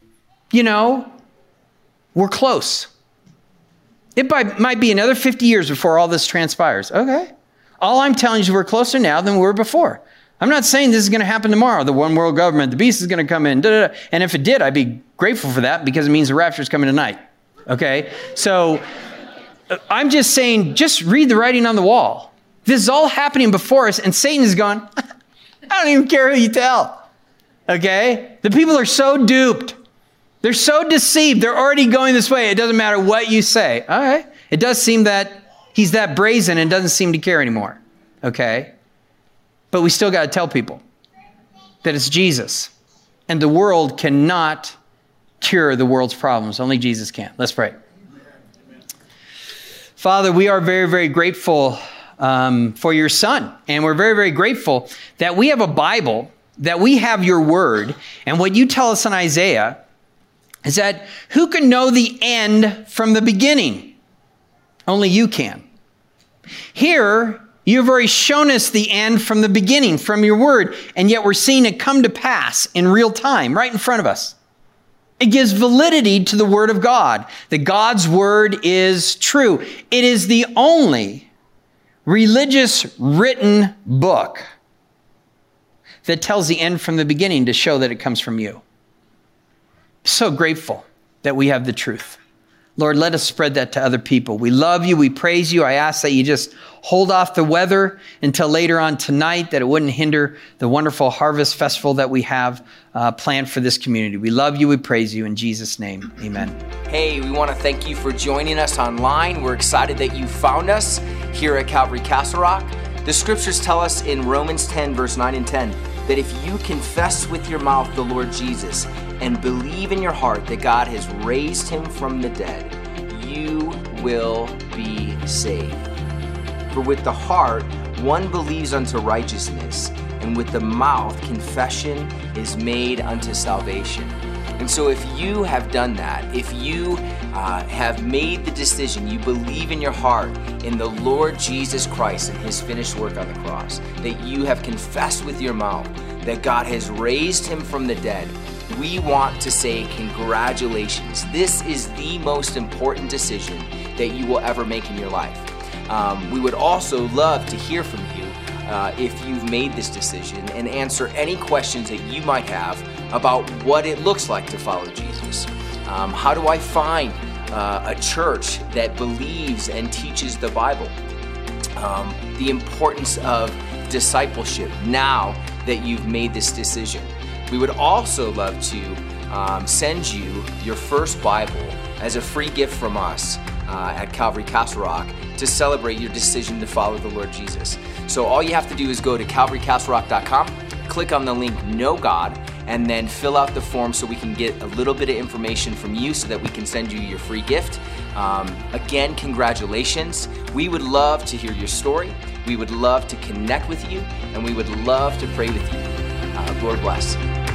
we're close. It might be another 50 years before all this transpires. Okay. All I'm telling you is we're closer now than we were before. I'm not saying this is going to happen tomorrow. The one world government, the beast is going to come in. And if it did, I'd be grateful for that because it means the rapture is coming tonight. Okay. So I'm just saying, just read the writing on the wall. This is all happening before us, and Satan is going, I don't even care who you tell. Okay? The people are so duped. They're so deceived. They're already going this way. It doesn't matter what you say. All right. It does seem that he's that brazen and doesn't seem to care anymore. Okay? But we still got to tell people that it's Jesus. And the world cannot cure the world's problems. Only Jesus can. Let's pray. Father, we are very, very grateful for your Son. And we're very, very grateful that we have a Bible, that we have your word. And what you tell us in Isaiah is that who can know the end from the beginning? Only you can. Here, you've already shown us the end from the beginning, from your word, and yet we're seeing it come to pass in real time, right in front of us. It gives validity to the word of God, that God's word is true. It is the only religious written book that tells the end from the beginning to show that it comes from you. So grateful that we have the truth. Lord, let us spread that to other people. We love you. We praise you. I ask that you just hold off the weather until later on tonight, that it wouldn't hinder the wonderful harvest festival that we have planned for this community. We love you. We praise you. In Jesus' name, amen. Hey, we want to thank you for joining us online. We're excited that you found us here at Calvary Castle Rock. The scriptures tell us in Romans 10, verse 9 and 10, that if you confess with your mouth the Lord Jesus and believe in your heart that God has raised him from the dead, you will be saved. For with the heart one believes unto righteousness, and with the mouth confession is made unto salvation. And so if you have done that, if you have made the decision, you believe in your heart in the Lord Jesus Christ and his finished work on the cross, that you have confessed with your mouth that God has raised him from the dead, we want to say congratulations. This is the most important decision that you will ever make in your life. We would also love to hear from you if you've made this decision, and answer any questions that you might have about what it looks like to follow Jesus. How do I find a church that believes and teaches the Bible? The importance of discipleship now that you've made this decision. We would also love to send you your first Bible as a free gift from us at Calvary Castle Rock to celebrate your decision to follow the Lord Jesus. So all you have to do is go to calvarycastlerock.com, click on the link Know God, and then fill out the form so we can get a little bit of information from you so that we can send you your free gift. Again, congratulations. We would love to hear your story. We would love to connect with you, and we would love to pray with you. Lord bless.